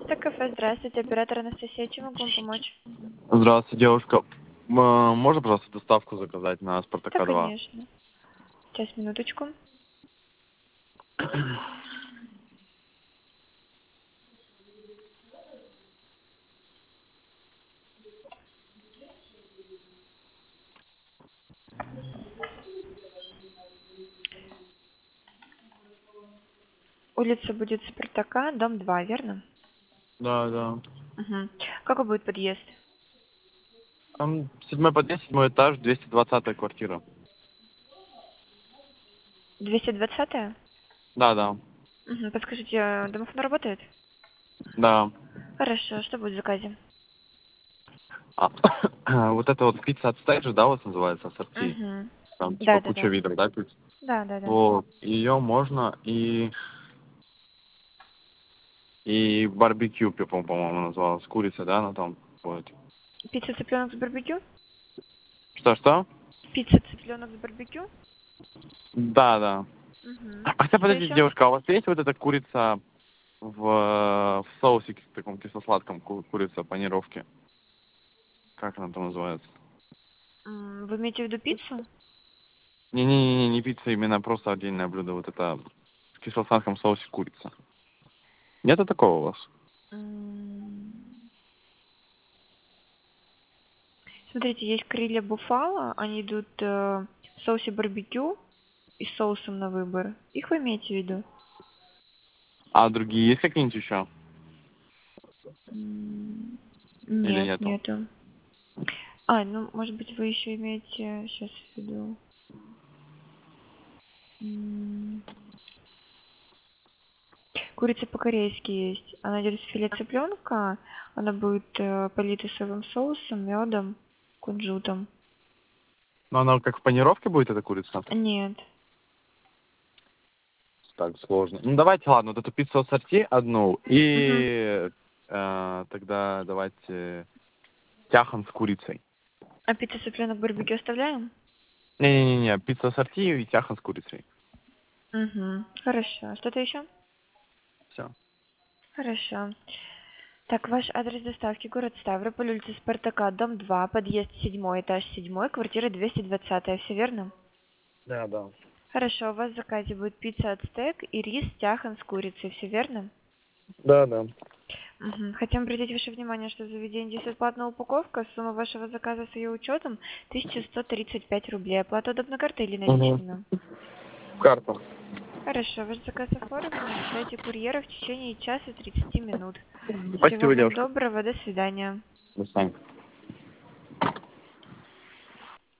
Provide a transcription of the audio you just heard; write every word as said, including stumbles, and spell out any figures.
Кафе, здравствуйте, оператор Анастасия, чем могу вам помочь? Здравствуйте, девушка. М, Можно, пожалуйста, доставку заказать на Да, Спартака два? конечно. Сейчас, минуточку. Улица будет Спартака, дом два, верно? Да, да. Угу. Какой будет подъезд? Там седьмой подъезд, седьмой этаж, двести двадцатая квартира. двести двадцатая? Да, да. Угу. Подскажите, э, домофон работает? Да. Хорошо, что будет в заказе? А, вот это вот пицца от стейджа, да, у вас называется, ассорти? Угу. Там Да, типа да, куча да. видов, да, пиц? Да, да, да. Вот. Ее можно и... И барбекю, по- по-моему, называлась. Курица, да, она там будет. Пицца цыпленок с барбекю? Что-что? Пицца цыпленок с барбекю? Да, да. Угу. А хотя, Что подождите, еще? девушка, а у вас есть вот эта курица в, в соусе таком кисло-сладком, ку- курица панировки? Как она там называется? М, Вы имеете в виду пиццу? Не-не-не, не пицца, именно просто отдельное блюдо. Вот это в кисло-сладком соусе курица. Нету такого у вас? М, Смотрите, есть крылья буфало, они идут э, в соусе барбекю и с соусом на выбор. Их вы имеете в виду? А другие есть какие-нибудь еще? М, Или Нет, нету? нету. А, ну, может быть, вы еще имеете, сейчас в виду. М, Курица по-корейски есть. Она идет из филе цыпленка. Она будет э, полита соевым соусом, медом, кунжутом. Ну, она как в панировке будет, эта курица? Нет. Так, сложно. Ну, давайте, ладно, вот эту пиццу ассорти одну. Мгм. И э, тогда давайте тяхан с курицей. А пицца цыпленок барбекю оставляем? Не-не-не, пицца ассорти и тяхан с курицей. Угу. Хорошо. Что-то еще? Все. Хорошо. Так, ваш адрес доставки: город Ставрополь, улица Спартака, дом два, подъезд седьмой, этаж седьмой, квартира двести двадцатая. Все верно? Да, да. Хорошо, у вас в заказе будет пицца ацтек и рис тяхан с курицей. Все верно? Да, да. Мгм. Хотим обратить ваше внимание, что в заведении здесь бесплатная упаковка. Сумма вашего заказа с ее учетом тысяча сто тридцать пять рублей. Оплата удобной картой или Угу. наличными? Карта. Хорошо, ваш заказ оформлен. Ждайте курьера в течение часа тридцати минут. Всего Спасибо, вам девушка. доброго, до свидания. До свидания.